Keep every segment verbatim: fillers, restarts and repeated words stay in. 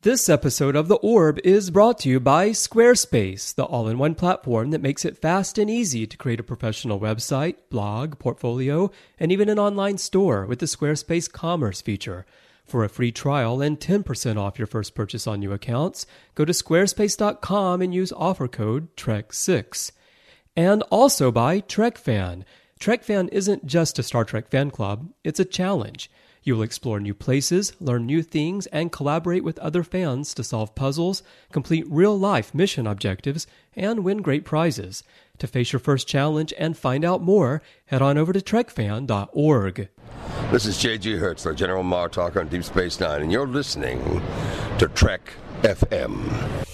This episode of The Orb is brought to you by Squarespace, the all-in-one platform that makes it fast and easy to create a professional website, blog, portfolio, and even an online store with the Squarespace Commerce feature. For a free trial and ten percent off your first purchase on new accounts, go to squarespace dot com and use offer code T R E K six. And also by TrekFan. TrekFan isn't just a Star Trek fan club, it's a challenge. You will explore new places, learn new things, and collaborate with other fans to solve puzzles, complete real-life mission objectives, and win great prizes. To face your first challenge and find out more, head on over to trek fan dot org. This is J G Hertzler, General Martok on Deep Space Nine, and you're listening to Trek F M.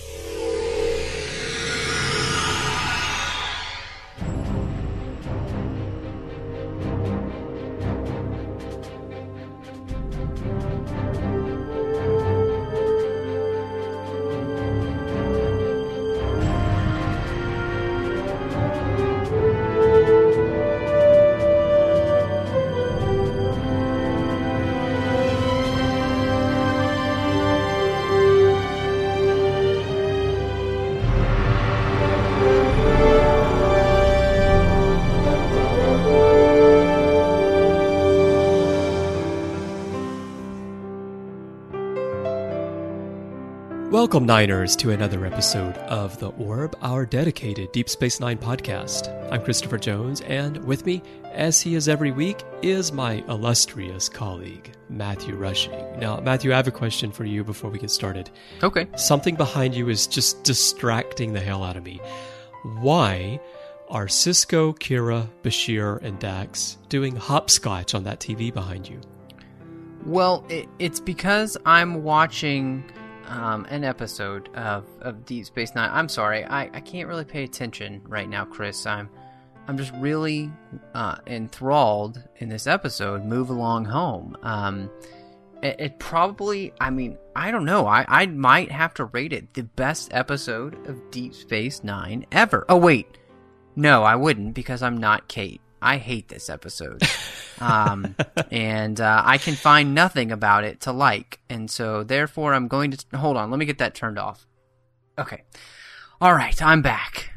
Welcome, Niners, to another episode of The Orb, our dedicated Deep Space Nine podcast. I'm Christopher Jones, and with me, as he is every week, is my illustrious colleague, Matthew Rushing. Now, Matthew, I have a question for you before we get started. Okay. Something behind you is just distracting the hell out of me. Why are Sisko, Kira, Bashir, and Dax doing hopscotch on that T V behind you? Well, it, it's because I'm watching... Um, an episode of, of Deep Space Nine. I'm sorry, I, I can't really pay attention right now, Chris. I'm I'm just really uh, enthralled in this episode, Move Along Home. Um, it, it probably, I mean, I don't know. I, I might have to rate it the best episode of Deep Space Nine ever. Oh, wait. No, I wouldn't, because I'm not Kate. I hate this episode. um, and uh, I can find nothing about it to like. And so, therefore, I'm going to... Hold on, let me get that turned off. Okay. All right, I'm back.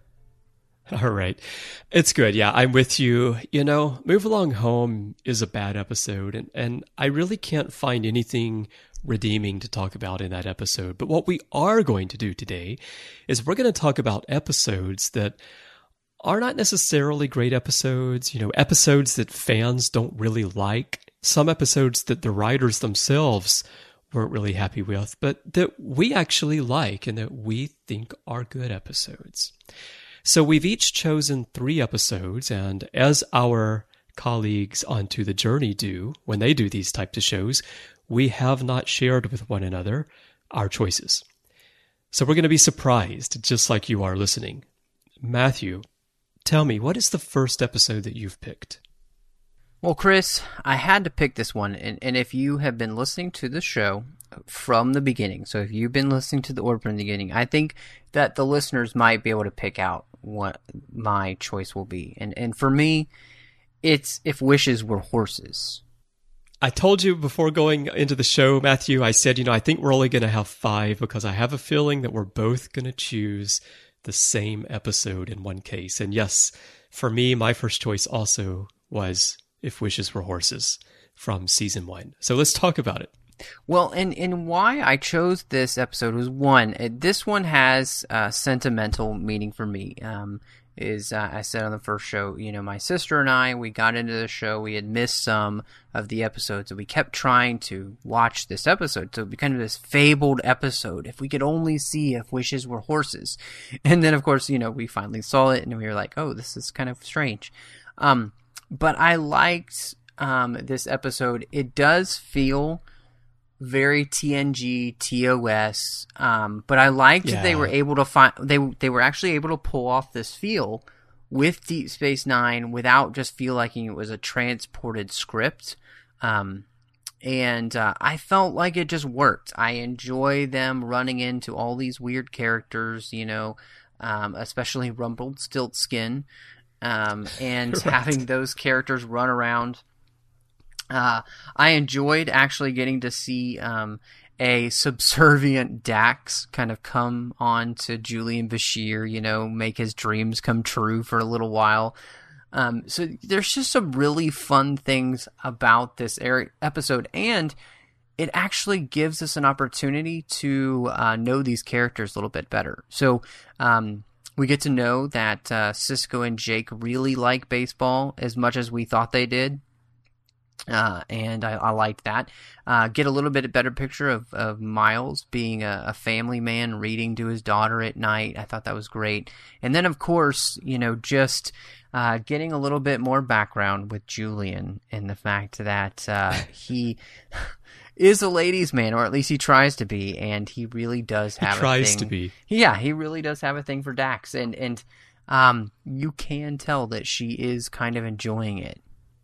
All right. It's good. Yeah, I'm with you. You know, Move Along Home is a bad episode, and, and I really can't find anything redeeming to talk about in that episode. But what we are going to do today is we're going to talk about episodes that are not necessarily great episodes, you know, episodes that fans don't really like, some episodes that the writers themselves weren't really happy with, but that we actually like and that we think are good episodes. So we've each chosen three episodes, and as our colleagues on To the Journey do when they do these types of shows, we have not shared with one another our choices. So we're going to be surprised, just like you are listening. Matthew, tell me, what is the first episode that you've picked? Well, Chris, I had to pick this one, and, and if you have been listening to the show from the beginning, so if you've been listening to the Orb from the beginning, I think that the listeners might be able to pick out what my choice will be. And and for me, it's If Wishes Were Horses. I told you before going into the show, Matthew, I said, you know, I think we're only going to have five because I have a feeling that we're both going to choose the same episode in one case. And yes, for me, my first choice also was If Wishes Were Horses from season one. So let's talk about it. Well, and, and why I chose this episode was, one, it, this one has uh, sentimental meaning for me. Um, is uh, I said on the first show, you know, my sister and I, we got into the show, we had missed some of the episodes, and we kept trying to watch this episode. So it became kind of this fabled episode. If we could only see If Wishes Were Horses. And then, of course, you know, we finally saw it, and we were like, oh, this is kind of strange. Um, but I liked um, this episode. It does feel very T N G, T O S, um, but I liked yeah. that they were able to find they they were actually able to pull off this feel with Deep Space Nine without just feel like it was a transported script, um, and uh, I felt like it just worked. I enjoy them running into all these weird characters, you know, um, especially Rumpelstiltskin, um, and right. having those characters run around. Uh, I enjoyed actually getting to see um, a subservient Dax kind of come on to Julian Bashir, you know, make his dreams come true for a little while. Um, so there's just some really fun things about this er- episode, and it actually gives us an opportunity to uh, know these characters a little bit better. So um, we get to know that uh, Sisko and Jake really like baseball as much as we thought they did. Uh, and I, I liked that. Uh, get a little bit better picture of, of Miles being a, a family man, reading to his daughter at night. I thought that was great. And then, of course, you know, just uh, getting a little bit more background with Julian and the fact that uh, he is a ladies' man, or at least he tries to be, and he really does have he tries a thing. to be. Yeah, he really does have a thing for Dax, and and um, you can tell that she is kind of enjoying it.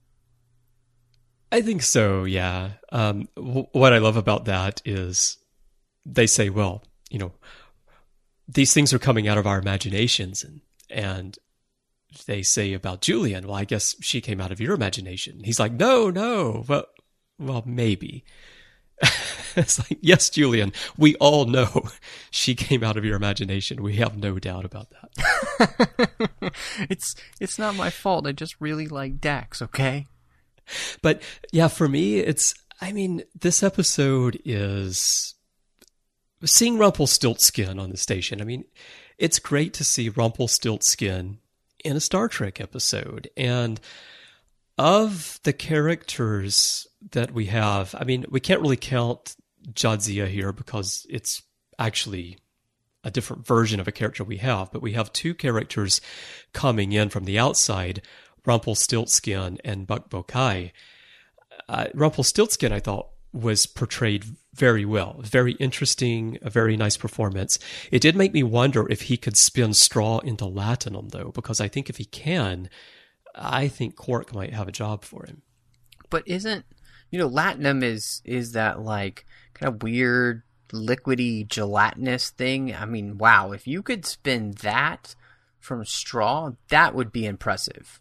I think so, yeah. Um, w- what I love about that is they say, well, you know, these things are coming out of our imaginations. And, and they say about Julian, well, I guess she came out of your imagination. He's like, no, no, well, well maybe. It's like, yes, Julian, we all know she came out of your imagination. We have no doubt about that. it's it's not my fault. I just really like Dax, okay? But yeah, for me, it's, I mean, this episode is seeing Rumpelstiltskin on the station. I mean, it's great to see Rumpelstiltskin in a Star Trek episode. And of the characters that we have, I mean, we can't really count Jadzia here because it's actually a different version of a character we have, but we have two characters coming in from the outside, Rumpelstiltskin and Bukbokai. Uh, Rumpelstiltskin, I thought, was portrayed very well. Very interesting, a very nice performance. It did make me wonder if he could spin straw into latinum, though, because I think if he can, I think Quark might have a job for him. But isn't, you know, latinum is is that like kind of weird, liquidy, gelatinous thing? I mean, wow, if you could spin that from straw, that would be impressive.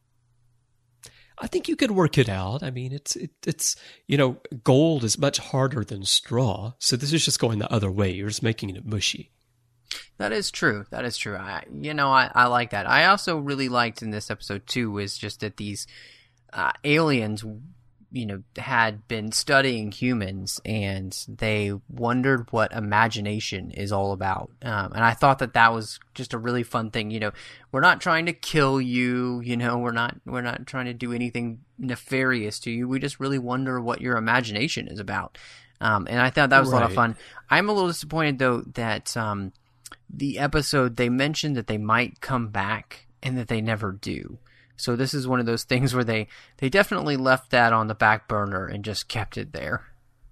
I think you could work it out. I mean, it's it, it's you know, gold is much harder than straw, so this is just going the other way. You're just making it mushy. That is true. That is true. I, you know, I, I like that. I also really liked in this episode too is just that these uh, aliens, you know, had been studying humans and they wondered what imagination is all about. Um, and I thought that that was just a really fun thing. You know, we're not trying to kill you. You know, we're not we're not trying to do anything nefarious to you. We just really wonder what your imagination is about. Um, and I thought that was right. A lot of fun. I'm a little disappointed though that um, the episode they mentioned that they might come back and that they never do. So this is one of those things where they, they definitely left that on the back burner and just kept it there.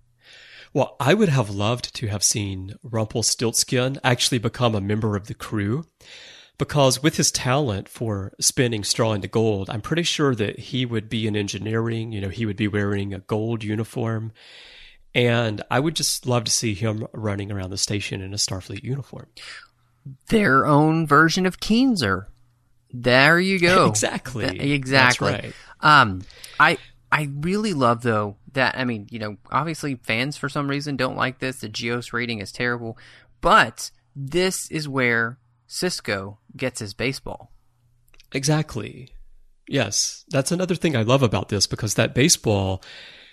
Well, I would have loved to have seen Rumpelstiltskin actually become a member of the crew, because with his talent for spinning straw into gold, I'm pretty sure that he would be in engineering. You know, he would be wearing a gold uniform. And I would just love to see him running around the station in a Starfleet uniform. Their own version of Keenser. There you go. Exactly. Th- exactly. That's right. Um, I I really love though that I mean, you know, obviously fans for some reason don't like this. The Geos rating is terrible, but this is where Sisko gets his baseball. Exactly. Yes, that's another thing I love about this, because that baseball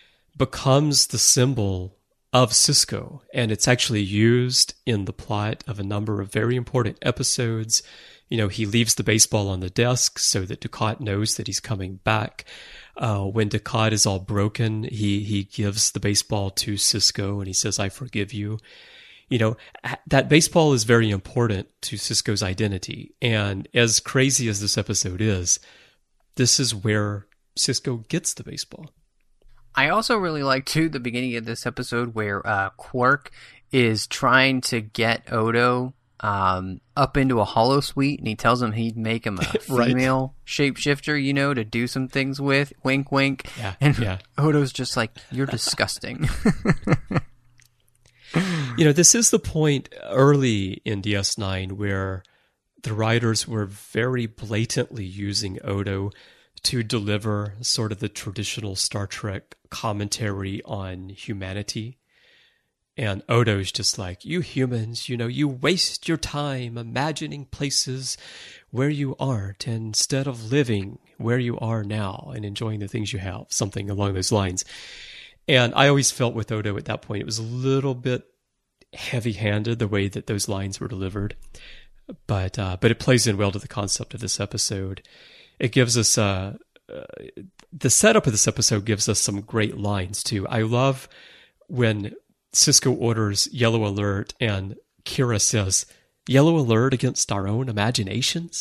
becomes the symbol of Sisko, and it's actually used in the plot of a number of very important episodes. You know, he leaves the baseball on the desk so that Dukat knows that he's coming back. Uh, when Dukat is all broken, he, he gives the baseball to Sisko and he says, I forgive you. You know, that baseball is very important to Sisko's identity. And as crazy as this episode is, this is where Sisko gets the baseball. I also really like, too, the beginning of this episode where uh, Quark is trying to get Odo um, up into a holosuite, and he tells him he'd make him a female right. shapeshifter, you know, to do some things with. Wink, wink. Yeah, and yeah. Odo's just like, you're disgusting. You know, this is the point early in D S nine where the writers were very blatantly using Odo to deliver sort of the traditional Star Trek commentary on humanity. And Odo's just like, you humans, you know, you waste your time imagining places where you aren't instead of living where you are now and enjoying the things you have, something along those lines. And I always felt with Odo at that point, it was a little bit heavy-handed the way that those lines were delivered. But uh, but it plays in well to the concept of this episode. It gives us, uh, uh, the setup of this episode gives us some great lines too. I love when Sisko orders yellow alert and Kira says, yellow alert against our own imaginations?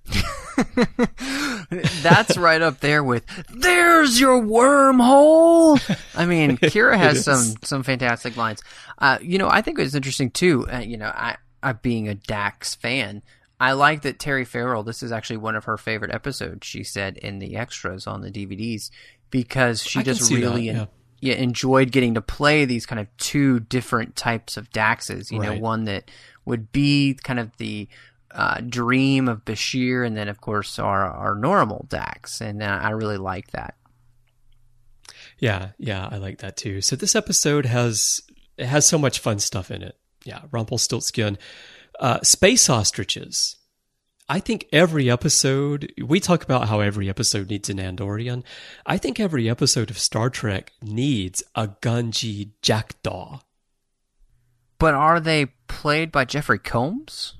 That's right up there with, there's your wormhole! I mean, Kira has some, some fantastic lines. Uh, you know, I think it's interesting too, uh, you know, I, I being a Dax fan, I like that Terry Farrell, this is actually one of her favorite episodes, she said in the extras on the D V Ds, because she I can just see really... that, yeah. Yeah, enjoyed getting to play these kind of two different types of Daxes. You Right. know, one that would be kind of the uh, dream of Bashir, and then of course our our normal Dax, and uh, I really like that. Yeah, yeah, I like that too. So this episode has it has so much fun stuff in it. Yeah, Rumpelstiltskin, uh, space ostriches. I think every episode, we talk about how every episode needs an Andorian. I think every episode of Star Trek needs a Gunji jackdaw. But are they played by Jeffrey Combs?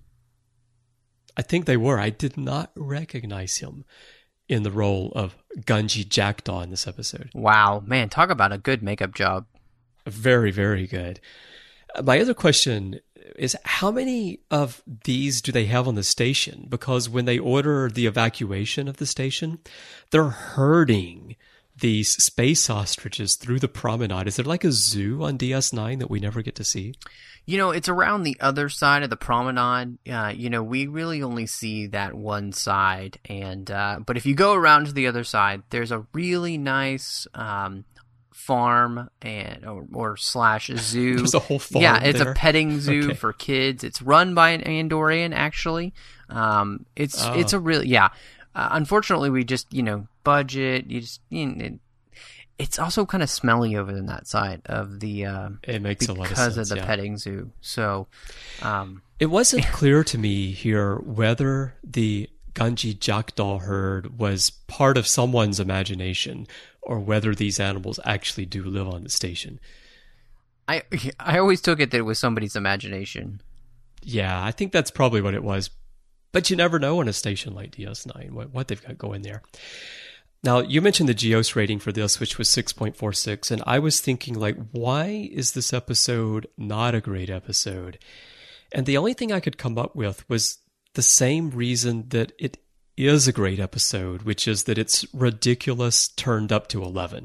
I think they were. I did not recognize him in the role of Gunji jackdaw in this episode. Wow, man, talk about a good makeup job. Very, very good. My other question is, how many of these do they have on the station? Because when they order the evacuation of the station, they're herding these space ostriches through the promenade. Is there like a zoo on D S nine that we never get to see? You know, it's around the other side of the promenade. Uh, you know, we really only see that one side. And uh, but if you go around to the other side, there's a really nice um, farm and or, or slash zoo. There's a whole farm. Yeah, it's there. a petting zoo Okay. for kids. It's run by an Andorian, actually. Um, it's Oh. it's a really yeah. Uh, unfortunately, we just you know budget. You just you know, it, it's also kind of smelly over on that side of the. Uh, It makes a lot of because sense. of the yeah. petting zoo. So, um, It wasn't clear to me here whether the Gunji jackdaw herd was part of someone's imagination or whether these animals actually do live on the station. I I always took it that it was somebody's imagination. Yeah, I think that's probably what it was. But you never know on a station like D S nine what, what they've got going there. Now, you mentioned the Geos rating for this, which was six point four six, and I was thinking, like, why is this episode not a great episode? And the only thing I could come up with was the same reason that it is a great episode, which is that it's ridiculous turned up to eleven.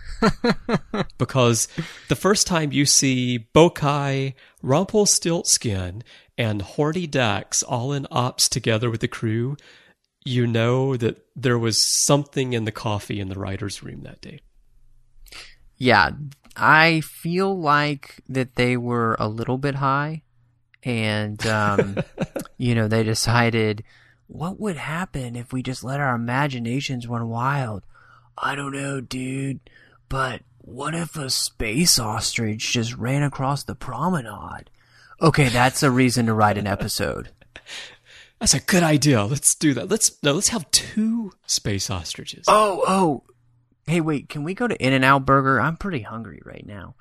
Because the first time you see Bokai, Rumpelstiltskin, and Horty Dax all in ops together with the crew, you know that there was something in the coffee in the writer's room that day. Yeah, I feel like that they were a little bit high, and um, you know they decided, what would happen if we just let our imaginations run wild? I don't know, dude, but what if a space ostrich just ran across the promenade? Okay, that's a reason to write an episode. That's a good idea. Let's do that. Let's no, let's have two space ostriches. Oh, oh. Hey, wait, can we go to In-N-Out Burger? I'm pretty hungry right now.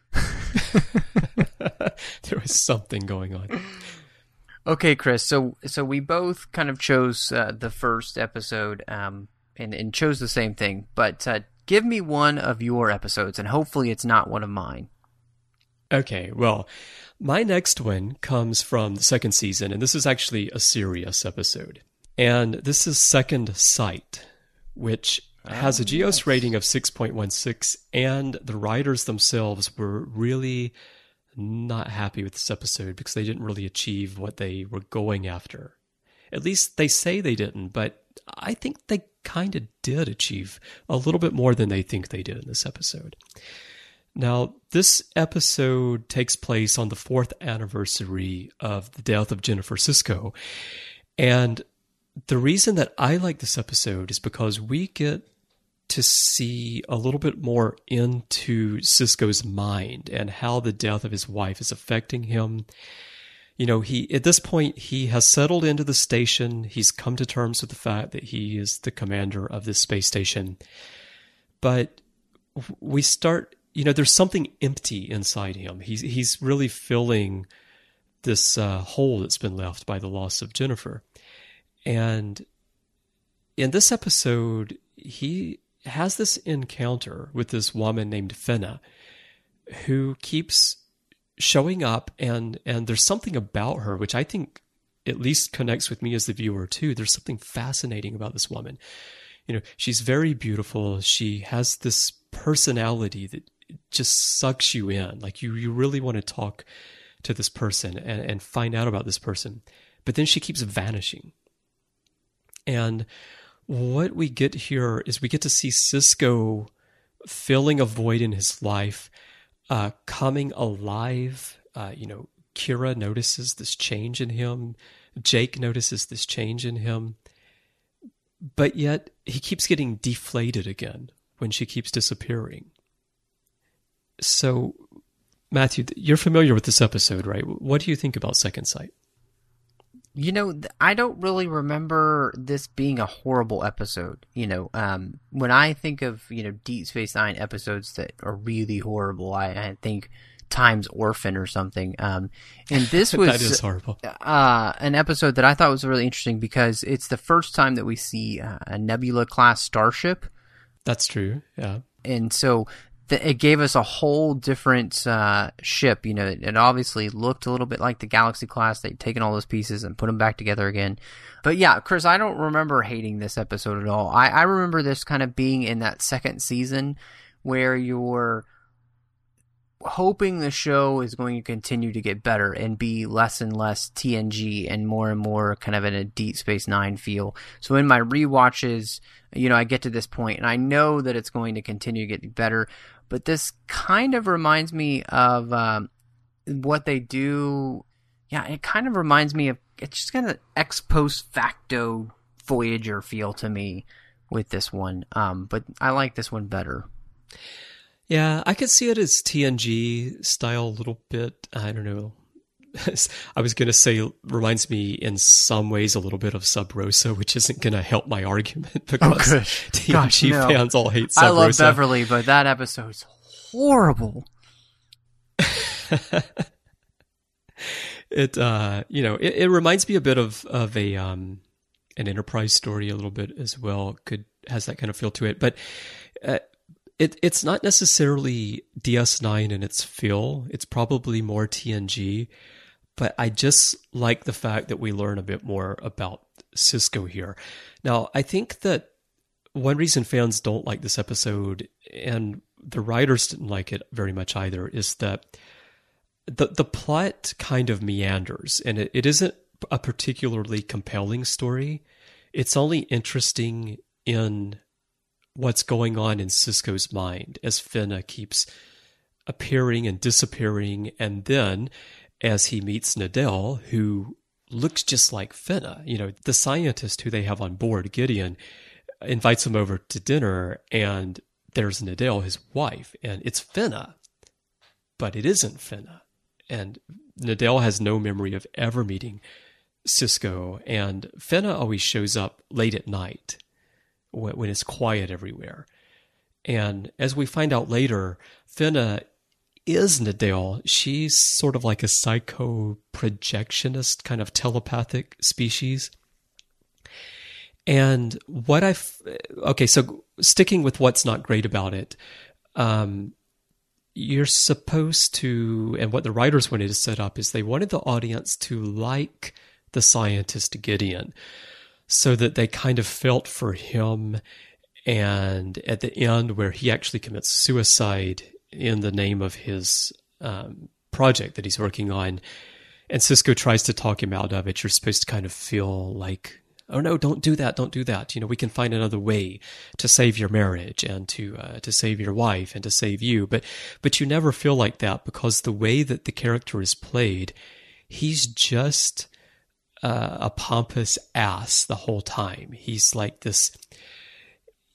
There was something going on. Okay, Chris. So, so we both kind of chose uh, the first episode, um, and and chose the same thing. But uh, give me one of your episodes, and hopefully it's not one of mine. Okay, well, my next one comes from the second season, and this is actually a serious episode. And this is Second Sight, which has a Geos rating of six point one six, and the writers themselves were really not happy with this episode because they didn't really achieve what they were going after. At least they say they didn't, but I think they kind of did achieve a little bit more than they think they did in this episode. Now, this episode takes place on the fourth anniversary of the death of Jennifer Sisko. And the reason that I like this episode is because we get to see a little bit more into Sisko's mind and how the death of his wife is affecting him. You know, he at this point, he has settled into the station. He's come to terms with the fact that he is the commander of this space station. But we start, you know, there's something empty inside him. He's, he's really filling this uh, hole that's been left by the loss of Jennifer. And in this episode, he has this encounter with this woman named Finna, who keeps showing up, and and there's something about her which I think at least connects with me as the viewer too. There's something fascinating about this woman. You know, she's very beautiful. She has this personality that just sucks you in. Like you, you really want to talk to this person and, and find out about this person. But then she keeps vanishing. And what we get here is we get to see Sisko filling a void in his life, uh, coming alive. Uh, you know, Kira notices this change in him. Jake notices this change in him. But yet he keeps getting deflated again when she keeps disappearing. So, Matthew, you're familiar with this episode, right? What do you think about Second Sight? You know, I don't really remember this being a horrible episode. You know, um, when I think of, you know, Deep Space Nine episodes that are really horrible, I, I think Time's Orphan or something. Um, and this was that is horrible. Uh, an episode that I thought was really interesting because it's the first time that we see uh, a Nebula-class starship. That's true, yeah. And so it gave us a whole different uh, ship. You know, it, it obviously looked a little bit like the Galaxy class. They'd taken all those pieces and put them back together again. But yeah, Chris, I don't remember hating this episode at all. I, I remember this kind of being in that second season where you're hoping the show is going to continue to get better and be less and less T N G and more and more kind of in a Deep Space Nine feel. So in my rewatches, you know, I get to this point and I know that it's going to continue to get better. But this kind of reminds me of um, what they do. Yeah, it kind of reminds me of, it's just kind of ex post facto Voyager feel to me with this one. Um, but I like this one better. Yeah, I could see it as T N G style a little bit. I don't know. I was going to say reminds me in some ways a little bit of Sub Rosa, which isn't going to help my argument because oh, T N G Gosh, no. fans all hate Sub Rosa. I love Rosa. Beverly, but that episode's horrible. it, uh, you know, it, it reminds me a bit of of a um, an Enterprise story a little bit as well. Could has that kind of feel to it, but. Uh, It it's not necessarily D S nine in its feel. It's probably more T N G, but I just like the fact that we learn a bit more about Sisko here. Now, I think that one reason fans don't like this episode, and the writers didn't like it very much either, is that the the plot kind of meanders, and it, it isn't a particularly compelling story. It's only interesting in what's going on in Sisko's mind as Finna keeps appearing and disappearing, and then as he meets Nadell, who looks just like Finna. You know, the scientist who they have on board, Gideon, invites him over to dinner, and there's Nadell, his wife, and it's Finna, but it isn't Finna. And Nadell has no memory of ever meeting Sisko, and Finna always shows up late at night when it's quiet everywhere. And as we find out later, Finna is Nadell. She's sort of like a psycho-projectionist, kind of telepathic species. And what I've... Okay, so sticking with what's not great about it, um, you're supposed to... And what the writers wanted to set up is they wanted the audience to like the scientist Gideon, so that they kind of felt for him, and at the end where he actually commits suicide in the name of his um, project that he's working on, and Sisko tries to talk him out of it, you're supposed to kind of feel like, oh no, don't do that, don't do that. You know, we can find another way to save your marriage and to uh, to save your wife and to save you. But but you never feel like that because the way that the character is played, he's just... Uh, a pompous ass the whole time. He's like this,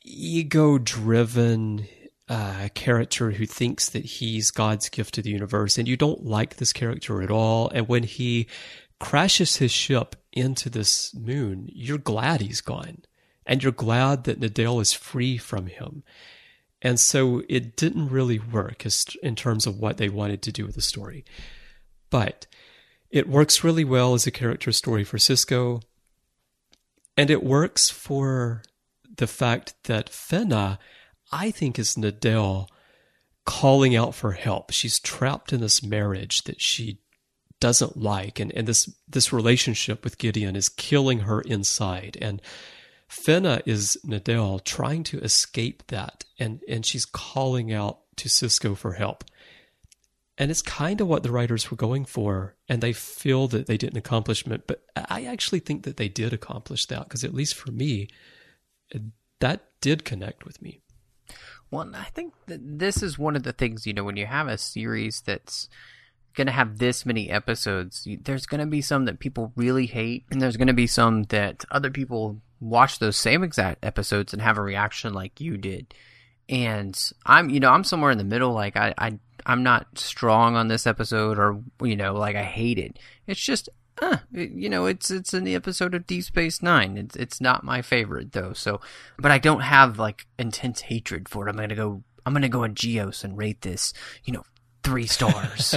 ego-driven uh, character who thinks that he's God's gift to the universe, and you don't like this character at all. And when he crashes his ship into this moon, you're glad he's gone, and you're glad that Nidale is free from him. And so it didn't really work as, in terms of what they wanted to do with the story. But it works really well as a character story for Sisko. And it works for the fact that Fenna, I think, is Nidale calling out for help. She's trapped in this marriage that she doesn't like. And, and this, this relationship with Gideon is killing her inside. And Fenna is Nidale trying to escape that, and, and she's calling out to Sisko for help. And it's kind of what the writers were going for, and they feel that they didn't accomplish it, but I actually think that they did accomplish that, because at least for me, that did connect with me. Well, I think that this is one of the things, you know, when you have a series that's going to have this many episodes, there's going to be some that people really hate, and there's going to be some that other people watch those same exact episodes and have a reaction like you did. And I'm, you know, I'm somewhere in the middle. Like I, I, I'm not strong on this episode, or, you know, like I hate it. It's just, uh, it, you know, it's, it's in the episode of Deep Space Nine. It's, it's not my favorite though. So, but I don't have like intense hatred for it. I'm going to go, I'm going to go on Geos and rate this, you know, three stars.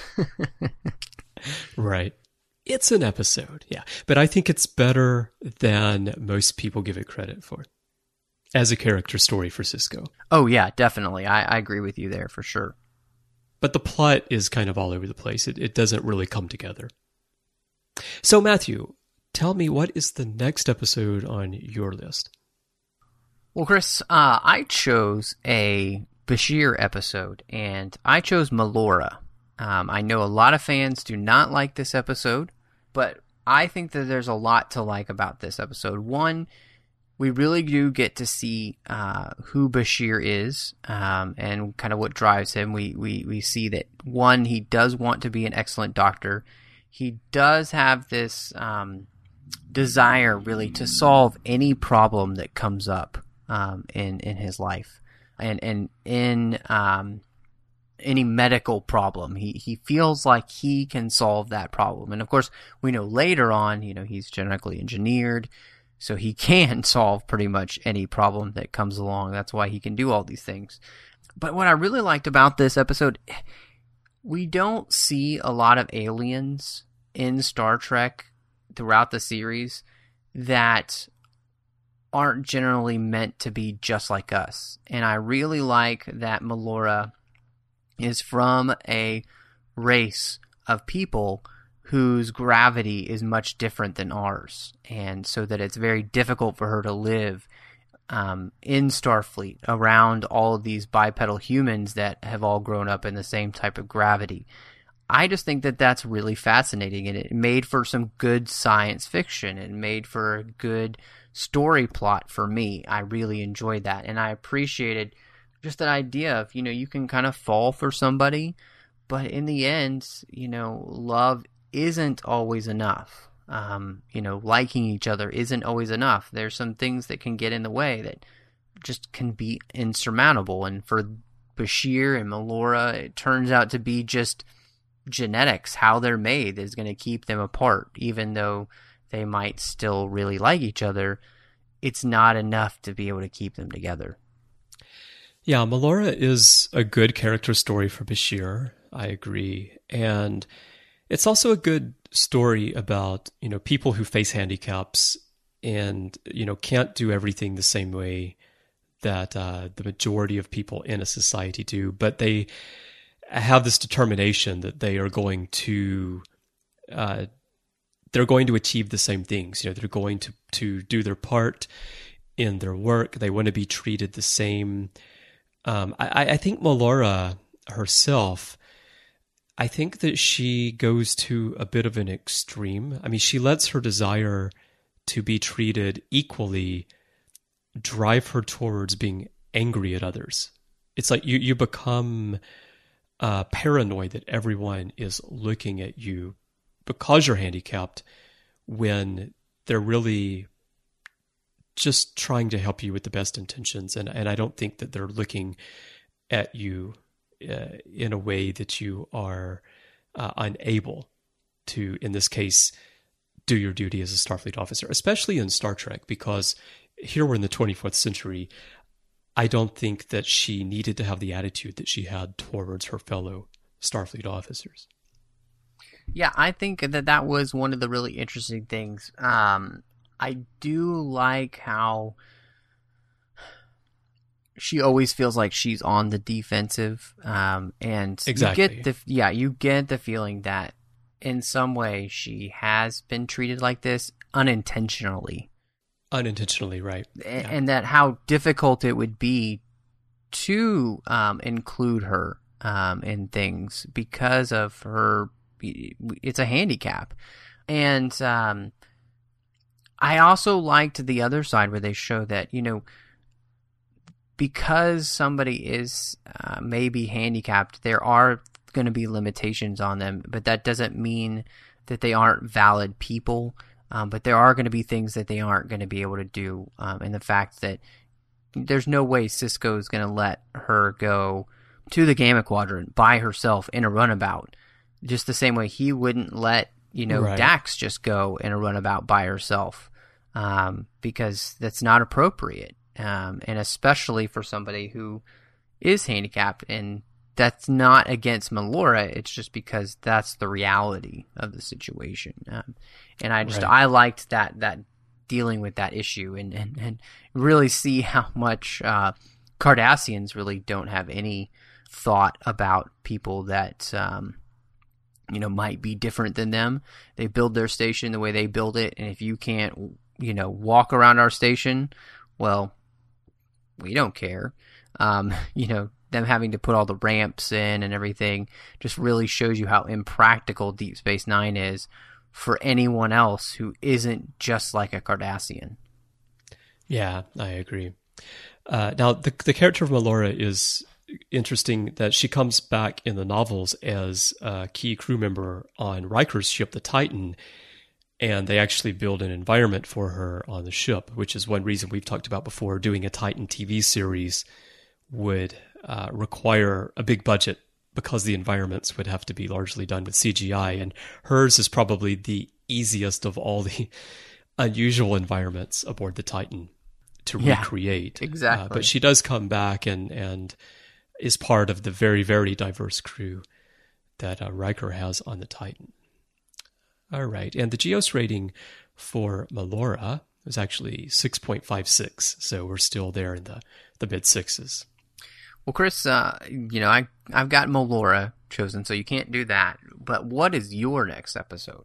Right. It's an episode, yeah. But I think it's better than most people give it credit for as a character story for Sisko. Oh, yeah, definitely. I, I agree with you there for sure. But the plot is kind of all over the place. It, it doesn't really come together. So, Matthew, tell me, what is the next episode on your list? Well, Chris, uh, I chose a Bashir episode, and I chose Melora. Um, I know a lot of fans do not like this episode, but I think that there's a lot to like about this episode. One, we really do get to see uh, who Bashir is, um, and kind of what drives him. We, we, we see that, one, he does want to be an excellent doctor. He does have this um, desire, really, to solve any problem that comes up um, in, in his life. And, and in... Um, any medical problem. He he feels like he can solve that problem. And of course, we know later on, you know, he's genetically engineered, so he can solve pretty much any problem that comes along. That's why he can do all these things. But what I really liked about this episode, we don't see a lot of aliens in Star Trek throughout the series that aren't generally meant to be just like us. And I really like that Melora is from a race of people whose gravity is much different than ours, and so that it's very difficult for her to live um, in Starfleet around all of these bipedal humans that have all grown up in the same type of gravity. I just think that that's really fascinating, and it made for some good science fiction. It made for a good story plot for me. I really enjoyed that, and I appreciated just that idea of, you know, you can kind of fall for somebody, but in the end, you know, love isn't always enough. Um, you know, liking each other isn't always enough. There's some things that can get in the way that just can be insurmountable. And for Bashir and Melora, it turns out to be just genetics. How they're made is going to keep them apart, even though they might still really like each other. It's not enough to be able to keep them together. Yeah, Melora is a good character story for Bashir. I agree. And it's also a good story about, you know, people who face handicaps and, you know, can't do everything the same way that uh, the majority of people in a society do, but they have this determination that they are going to, uh, they're going to achieve the same things. You know, they're going to, to do their part in their work. They want to be treated the same. Um, I, I think Melora herself, I think that she goes to a bit of an extreme. I mean, she lets her desire to be treated equally drive her towards being angry at others. It's like you, you become uh, paranoid that everyone is looking at you because you're handicapped, when they're really just trying to help you with the best intentions. And, and I don't think that they're looking at you uh, in a way that you are uh, unable to, in this case, do your duty as a Starfleet officer, especially in Star Trek, because here we're in the twenty-fourth century. I don't think that she needed to have the attitude that she had towards her fellow Starfleet officers. Yeah, I think that that was one of the really interesting things. Um, I do like how she always feels like she's on the defensive, um, and exactly. you get the yeah, you get the feeling that in some way she has been treated like this unintentionally. Unintentionally, right. And, yeah. and that how difficult it would be to um, include her um, in things because of her, it's a handicap. And um, I also liked the other side where they show that, you know, because somebody is uh, maybe handicapped, there are going to be limitations on them, but that doesn't mean that they aren't valid people. Um, but there are going to be things that they aren't going to be able to do. Um, and the fact that there's no way Sisko is going to let her go to the Gamma Quadrant by herself in a runabout. Just the same way he wouldn't let, you know, right. Dax just go in a runabout by herself. Um, because that's not appropriate. Um, and especially for somebody who is handicapped, and that's not against Melora. It's just because that's the reality of the situation. Um, and I just, right. I liked that, that dealing with that issue and, and, and really see how much, uh, Cardassians really don't have any thought about people that, um, you know, might be different than them. They build their station the way they build it. And if you can't, you know, walk around our station, well, we don't care. Um, you know, them having to put all the ramps in and everything just really shows you how impractical Deep Space Nine is for anyone else who isn't just like a Cardassian. Yeah, I agree. Uh, now, the the character of Melora is interesting that she comes back in the novels as a key crew member on Riker's ship, the Titan, and they actually build an environment for her on the ship, which is one reason we've talked about before. Doing a Titan T V series would uh, require a big budget because the environments would have to be largely done with C G I, and hers is probably the easiest of all the unusual environments aboard the Titan to yeah, recreate. Exactly. Uh, but she does come back and, and is part of the very, very diverse crew that uh, Riker has on the Titan. All right. And the Geos rating for Melora was actually six point five six. So we're still there in the, the mid sixes. Well, Chris, uh, you know, I, I've got Melora chosen, so you can't do that. But what is your next episode?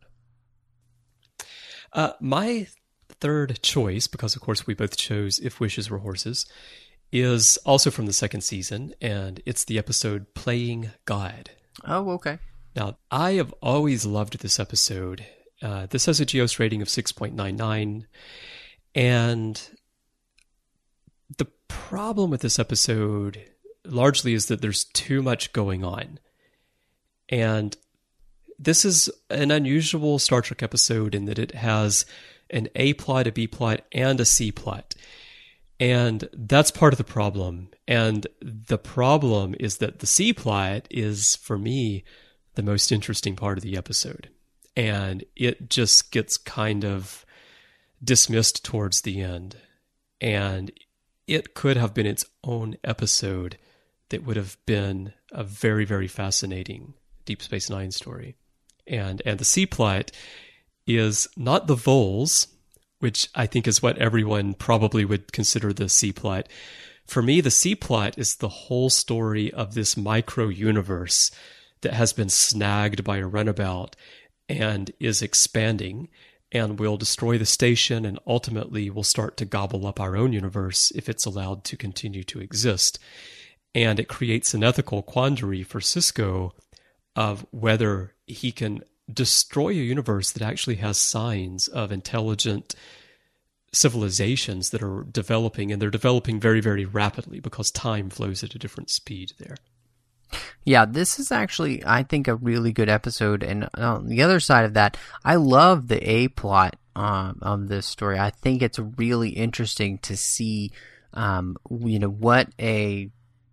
Uh, my third choice, because of course we both chose If Wishes Were Horses, is also from the second season, and it's the episode Playing God. Oh, okay. Now, I have always loved this episode. Uh, this has a Geos rating of six point nine nine, and the problem with this episode largely is that there's too much going on. And this is an unusual Star Trek episode in that it has an A plot, a B plot, and a C plot. And that's part of the problem. And the problem is that the C plot is, for me, the most interesting part of the episode. And it just gets kind of dismissed towards the end. And it could have been its own episode that would have been a very, very fascinating Deep Space Nine story. And and the C plot is not the Vols, which I think is what everyone probably would consider the C plot. For me, the C plot is the whole story of this micro-universe that has been snagged by a runabout and is expanding and will destroy the station and ultimately will start to gobble up our own universe if it's allowed to continue to exist. And it creates an ethical quandary for Sisko of whether he can destroy a universe that actually has signs of intelligent civilizations that are developing, and they're developing very, very rapidly because time flows at a different speed there. Yeah, this is actually, I think, a really good episode. And on the other side of that, I love the A plot um, of this story. I think it's really interesting to see, um, you know, what a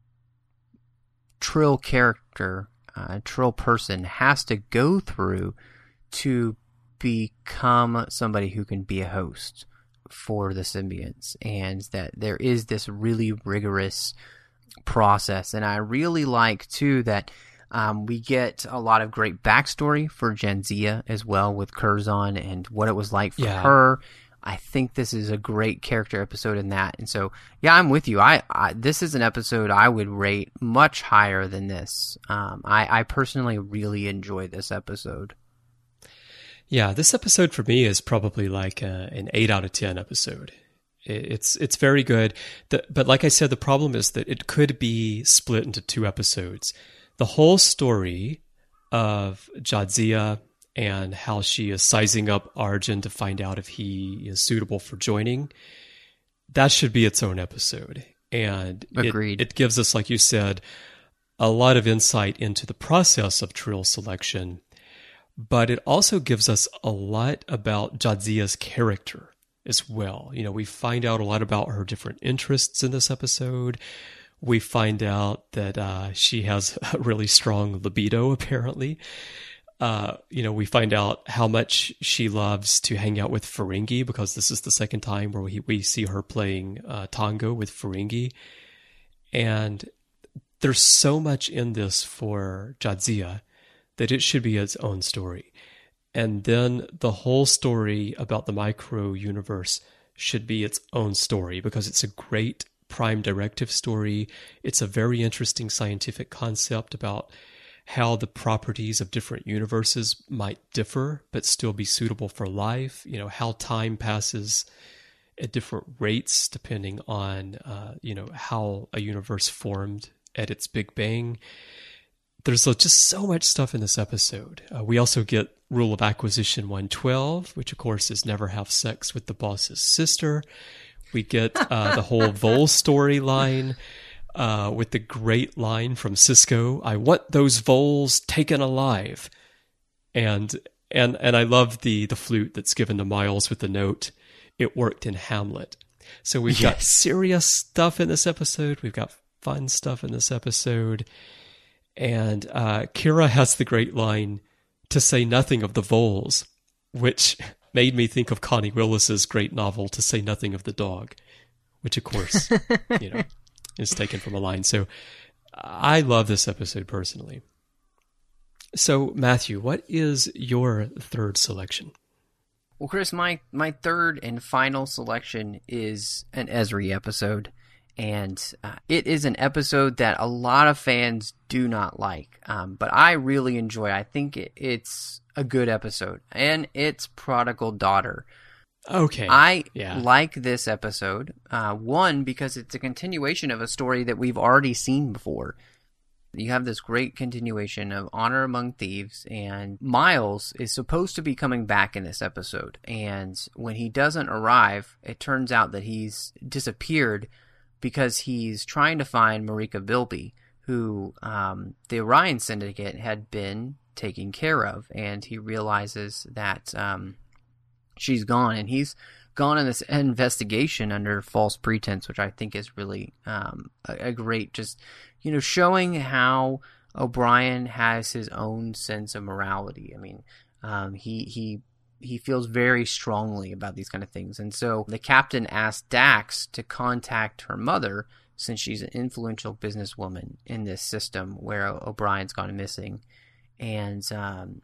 Trill character, a Trill person has to go through to become somebody who can be a host for the symbionts, and that there is this really rigorous process. And I really like too that um, we get a lot of great backstory for Jadzia as well with Curzon and what it was like for yeah. her. I think this is a great character episode in that. And so, yeah, I'm with you. I, I this is an episode I would rate much higher than this. Um, I, I personally really enjoy this episode. Yeah, this episode for me is probably like a, an eight out of ten episode. It's it's very good. The, but like I said, the problem is that it could be split into two episodes. The whole story of Jadzia and how she is sizing up Arjun to find out if he is suitable for joining, that should be its own episode. And Agreed. It, it gives us, like you said, a lot of insight into the process of Trill selection, but it also gives us a lot about Jadzia's character as well. You know, we find out a lot about her different interests in this episode. We find out that uh, she has a really strong libido, apparently. Uh, you know, we find out how much she loves to hang out with Ferengi, because this is the second time where we, we see her playing uh, tango with Ferengi. And there's so much in this for Jadzia that it should be its own story. And then the whole story about the micro universe should be its own story, because it's a great prime directive story. It's a very interesting scientific concept about how the properties of different universes might differ but still be suitable for life. You know, how time passes at different rates depending on, uh, you know, how a universe formed at its Big Bang. There's just so much stuff in this episode. Uh, we also get Rule of Acquisition one twelve, which of course is never have sex with the boss's sister. We get uh, the whole Vol storyline. Uh, with the great line from Sisko, "I want those voles taken alive," and and and I love the the flute that's given to Miles with the note, "It worked in Hamlet." So we've yes. got serious stuff in this episode. We've got fun stuff in this episode, and uh, Kira has the great line, "To say nothing of the voles," which made me think of Connie Willis's great novel, "To Say Nothing of the Dog," which of course, you know. is taken from a line. So I love this episode personally. So Matthew, what is your third selection? Well, Chris, my, my third and final selection is an Ezri episode. And uh, it is an episode that a lot of fans do not like. Um, but I really enjoy. I think it, it's a good episode. And it's Prodigal Daughter. Okay. I yeah. like this episode, uh, one, because it's a continuation of a story that we've already seen before. You have this great continuation of Honor Among Thieves, and Miles is supposed to be coming back in this episode. And when he doesn't arrive, it turns out that he's disappeared because he's trying to find Marika Bilby, who um, the Orion Syndicate had been taking care of. And he realizes that... Um, she's gone, and he's gone in this investigation under false pretense, which I think is really um, a, a great, just, you know, showing how O'Brien has his own sense of morality. I mean, um, he he he feels very strongly about these kind of things, and so the captain asked Dax to contact her mother, since she's an influential businesswoman in this system where O'Brien's gone missing, and um,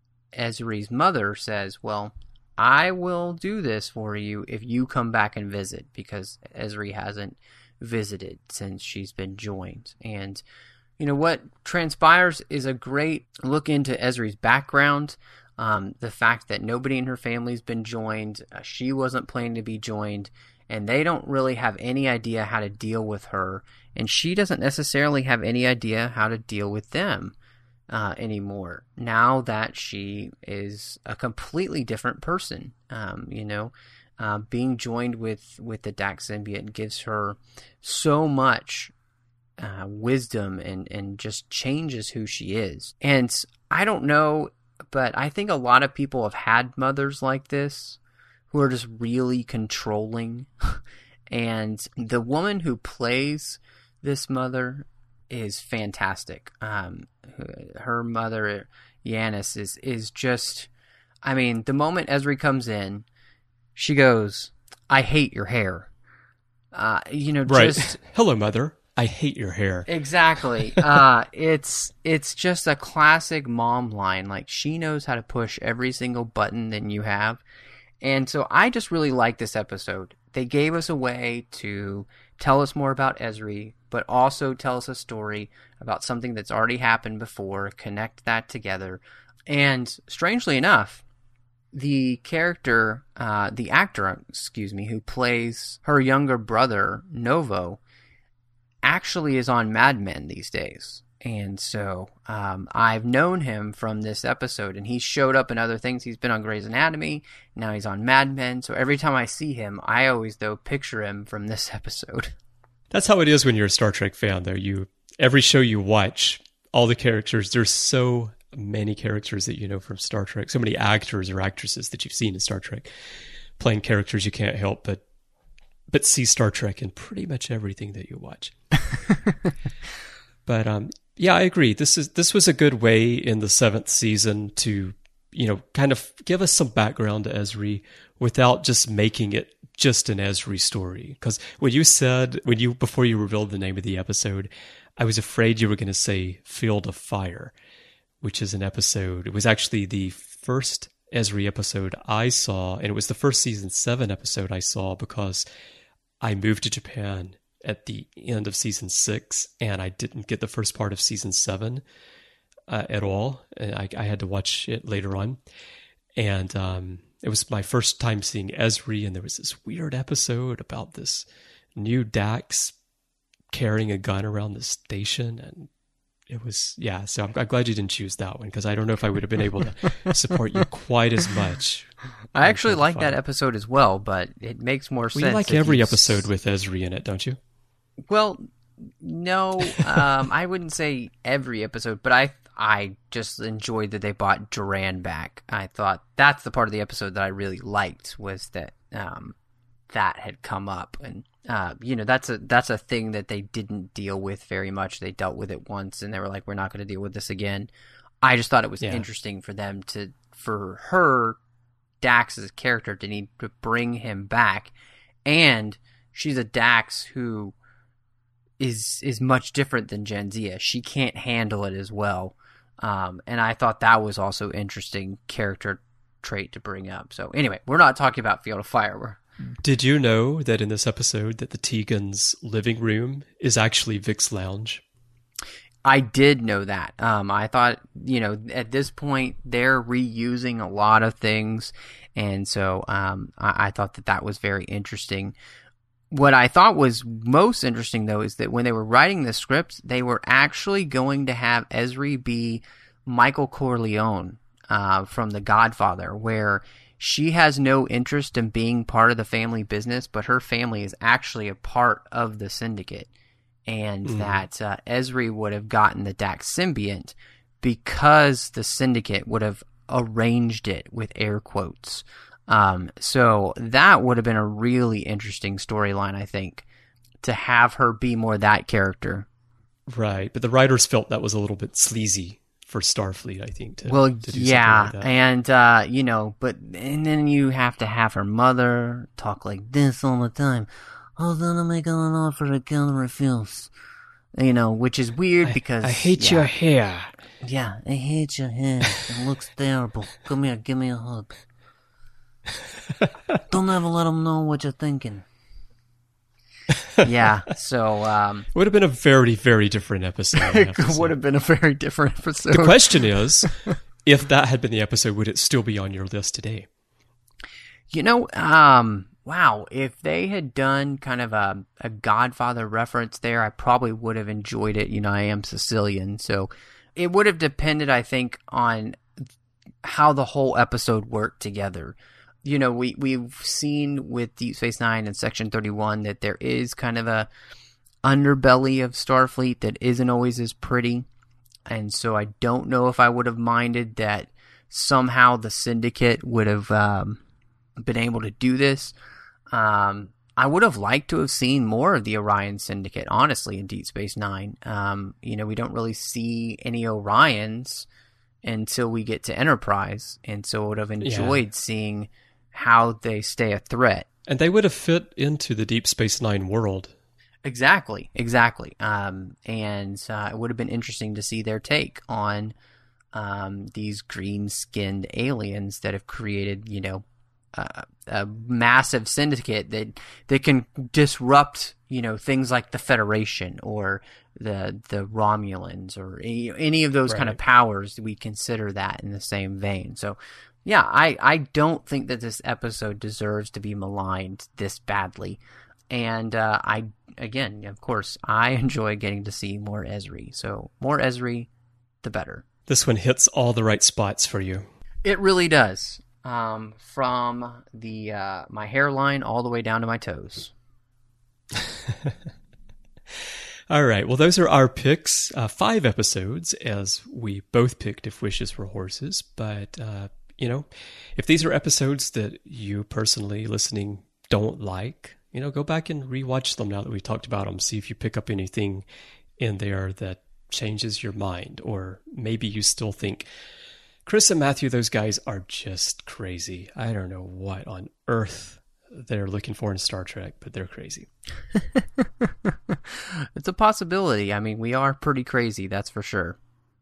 Ezri's mother says, "Well, I will do this for you if you come back and visit," because Ezri hasn't visited since she's been joined. And, you know, what transpires is a great look into Ezri's background, um, the fact that nobody in her family's been joined, uh, she wasn't planning to be joined, and they don't really have any idea how to deal with her, and she doesn't necessarily have any idea how to deal with them. Uh, anymore, now that she is a completely different person. Um, you know, uh, being joined with, with the Dax symbiote gives her so much uh, wisdom and, and just changes who she is. And I don't know, but I think a lot of people have had mothers like this, who are just really controlling. And the woman who plays this mother is fantastic. Um, her mother, Yanis, is, is just, I mean, the moment Ezri comes in, she goes, "I hate your hair." Uh, you know, right. just... Hello, mother. I hate your hair. Exactly. uh, it's it's just a classic mom line. Like, she knows how to push every single button that you have. And so I just really like this episode. They gave us a way to tell us more about Ezri, but also tell us a story about something that's already happened before, connect that together. And strangely enough, the character, uh, the actor, excuse me, who plays her younger brother, Novo, actually is on Mad Men these days. And so um, I've known him from this episode, and he showed up in other things. He's been on Grey's Anatomy. Now he's on Mad Men. So every time I see him, I always, though, picture him from this episode. That's how it is when you're a Star Trek fan, though. You every show you watch, all the characters, there's so many characters that you know from Star Trek, so many actors or actresses that you've seen in Star Trek playing characters you can't help but but see Star Trek in pretty much everything that you watch. But um, yeah, I agree. This is this was a good way in the seventh season to, you know, kind of give us some background to Ezri without just making it just an Ezri story. Because when you said when you before you revealed the name of the episode, I was afraid you were going to say Field of Fire, which is an episode. It was actually the first Ezri episode I saw, and it was the first season seven episode I saw because I moved to Japan at the end of season six, and I didn't get the first part of season seven uh, at all. And I, I had to watch it later on. And um, it was my first time seeing Ezri, and there was this weird episode about this new Dax carrying a gun around the station, and it was, yeah, so I'm, I'm glad you didn't choose that one, because I don't know if I would have been able to support you quite as much. I actually like that episode as well, but it makes more well, sense. You like every episode with Ezri in it, don't you? Well, no, um, I wouldn't say every episode, but I I just enjoyed that they brought Duran back. I thought that's the part of the episode that I really liked, was that um, that had come up, and uh, you know, that's a that's a thing that they didn't deal with very much. They dealt with it once, and they were like, "We're not going to deal with this again." I just thought it was yeah. interesting for them to, for her, Dax's character, to need to bring him back, and she's a Dax who is is much different than Jadzia. She can't handle it as well. Um, and I thought that was also interesting character trait to bring up. So anyway, we're not talking about Field of Fire. We're... Did you know that in this episode that the Tegans' living room is actually Vic's lounge? I did know that. Um, I thought, you know, at this point they're reusing a lot of things. And so um, I, I thought that that was very interesting. What I thought was most interesting, though, is that when they were writing the script, they were actually going to have Ezri be Michael Corleone uh, from The Godfather, where she has no interest in being part of the family business, but her family is actually a part of the syndicate, and mm. that uh, Ezri would have gotten the Dax symbiont because the syndicate would have arranged it, with air quotes. Um, so that would have been a really interesting storyline, I think, to have her be more that character. Right, but the writers felt that was a little bit sleazy for Starfleet, I think. To, well, to do yeah, like that. and uh, you know, but and then you have to have her mother talk like this all the time. Oh, then I'm making an offer I can't refuse. You know, which is weird I, because I hate yeah. your hair. Yeah, I hate your hair. It looks terrible. Come here, give me a hug. Don't ever let them know what you're thinking. Yeah, so um, it would have been a very, very different episode. It would have been a very different episode. The question is, if that had been the episode, would it still be on your list today? You know, um, wow, if they had done kind of a, a Godfather reference there, I probably would have enjoyed it. You know, I am Sicilian, so it would have depended, I think, on how the whole episode worked together. You know, we, we've seen with Deep Space Nine and Section thirty-one that there is kind of a underbelly of Starfleet that isn't always as pretty. And so I don't know if I would have minded that somehow the Syndicate would have um, been able to do this. Um, I would have liked to have seen more of the Orion Syndicate, honestly, in Deep Space Nine. Um, you know, we don't really see any Orions until we get to Enterprise, and so I would have enjoyed yeah. seeing how they stay a threat. And they would have fit into the Deep Space Nine world. Exactly, exactly. Um, and uh, it would have been interesting to see their take on um, these green-skinned aliens that have created, you know, uh, a massive syndicate that that can disrupt, you know, things like the Federation or the the Romulans or any, any of those right. kind of powers. We consider that in the same vein. So, yeah, I, I don't think that this episode deserves to be maligned this badly. And uh, I, again, of course, I enjoy getting to see more Ezri. So more Ezri, the better. This one hits all the right spots for you. It really does. Um, from the uh, my hairline all the way down to my toes. All right. Well, those are our picks. Uh, five episodes, as we both picked If Wishes Were Horses. But, uh, you know, if these are episodes that you personally listening don't like, you know, go back and rewatch them now that we talked about them. See if you pick up anything in there that changes your mind. Or maybe you still think, Chris and Matthew, those guys are just crazy. I don't know what on earth they're looking for in Star Trek, but they're crazy. It's a possibility. I mean, we are pretty crazy, that's for sure.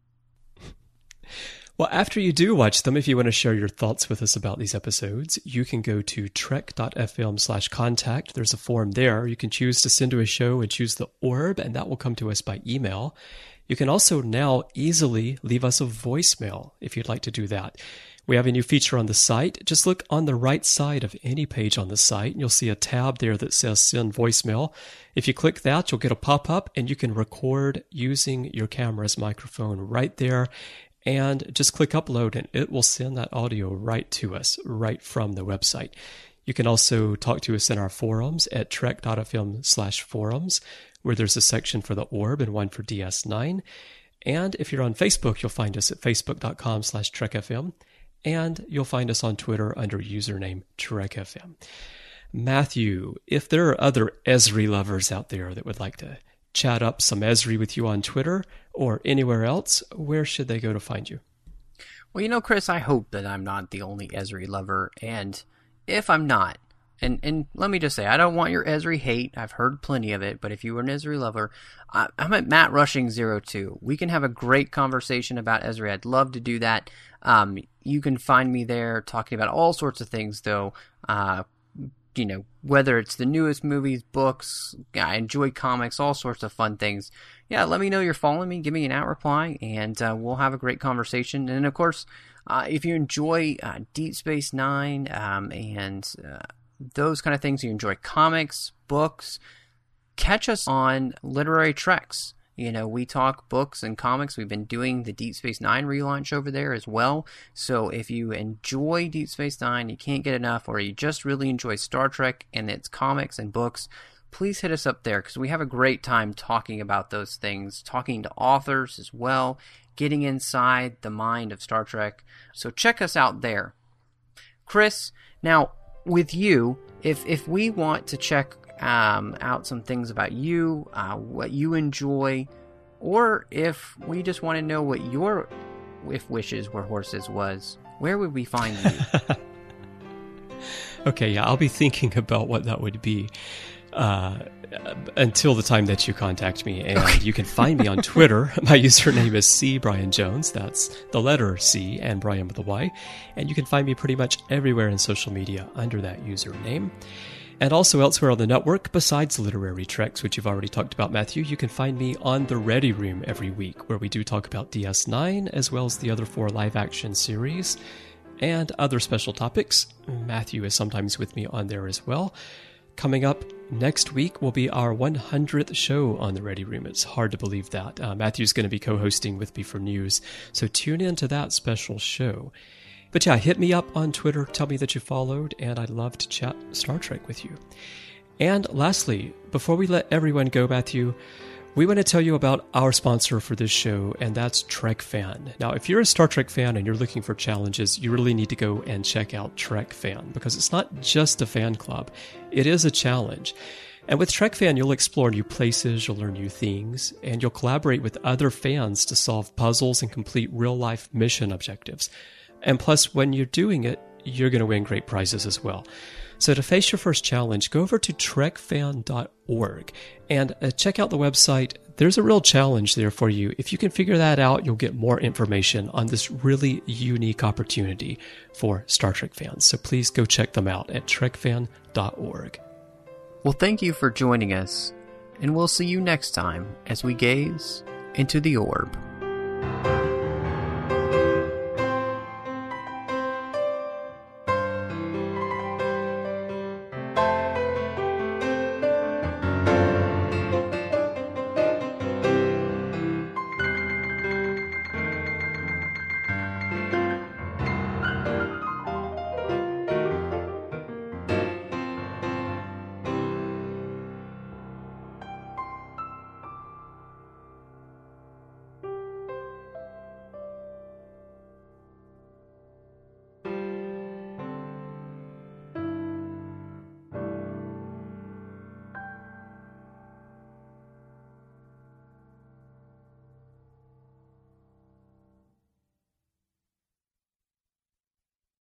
Well, after you do watch them, if you want to share your thoughts with us about these episodes, you can go to trek.fm slash contact. There's a form there. You can choose to send to a show and choose the orb, and that will come to us by email. You can also now easily leave us a voicemail if you'd like to do that. We have a new feature on the site. Just look on the right side of any page on the site, and you'll see a tab there that says Send Voicemail. If you click that, you'll get a pop-up, and you can record using your camera's microphone right there. And just click Upload, and it will send that audio right to us, right from the website. You can also talk to us in our forums at trek.fm slash forums, where there's a section for the orb and one for D S nine. And if you're on Facebook, you'll find us at facebook.com slash trekfm. And you'll find us on Twitter under username TrekFM. Matthew, if there are other Ezri lovers out there that would like to chat up some Ezri with you on Twitter or anywhere else, where should they go to find you? Well, you know, Chris, I hope that I'm not the only Ezri lover. And if I'm not, and, and let me just say, I don't want your Ezri hate. I've heard plenty of it. But if you were an Ezri lover, I, I'm at Matt Rushing zero two. We can have a great conversation about Ezri. I'd love to do that. Um, you can find me there talking about all sorts of things, though. Uh, you know, whether it's the newest movies, books, I enjoy comics, all sorts of fun things. Yeah, let me know you're following me. Give me an at reply, and uh, we'll have a great conversation. And, of course, uh, if you enjoy uh, Deep Space Nine um, and uh, those kind of things, you enjoy comics, books, catch us on Literary Treks. You know, we talk books and comics. We've been doing the Deep Space Nine relaunch over there as well. So if you enjoy Deep Space Nine, you can't get enough, or you just really enjoy Star Trek and its comics and books, please hit us up there, because we have a great time talking about those things, talking to authors as well, getting inside the mind of Star Trek. So check us out there. Chris, now with you, if if we want to check Um, out some things about you, uh, what you enjoy, or if we just want to know what your If Wishes Were Horses was, where would we find you? Okay, yeah, I'll be thinking about what that would be uh, until the time that you contact me. And okay. You can find me on Twitter. My username is C Brian Jones. That's the letter C and Brian with a Y. And you can find me pretty much everywhere in social media under that username. And also elsewhere on the network, besides Literary Treks, which you've already talked about, Matthew, you can find me on The Ready Room every week, where we do talk about D S nine, as well as the other four live-action series, and other special topics. Matthew is sometimes with me on there as well. Coming up next week will be our one hundredth show on The Ready Room. It's hard to believe that. Uh, Matthew's going to be co-hosting with me for news, so tune in to that special show. But yeah, hit me up on Twitter, tell me that you followed, and I'd love to chat Star Trek with you. And lastly, before we let everyone go, Matthew, we want to tell you about our sponsor for this show, and that's Trek Fan. Now, if you're a Star Trek fan and you're looking for challenges, you really need to go and check out Trek Fan, because it's not just a fan club. It is a challenge. And with Trek Fan, you'll explore new places, you'll learn new things, and you'll collaborate with other fans to solve puzzles and complete real-life mission objectives. And plus, when you're doing it, you're going to win great prizes as well. So to face your first challenge, go over to trek fan dot org and uh, check out the website. There's a real challenge there for you. If you can figure that out, you'll get more information on this really unique opportunity for Star Trek fans. So please go check them out at trek fan dot org. Well, thank you for joining us, and we'll see you next time as we gaze into the orb.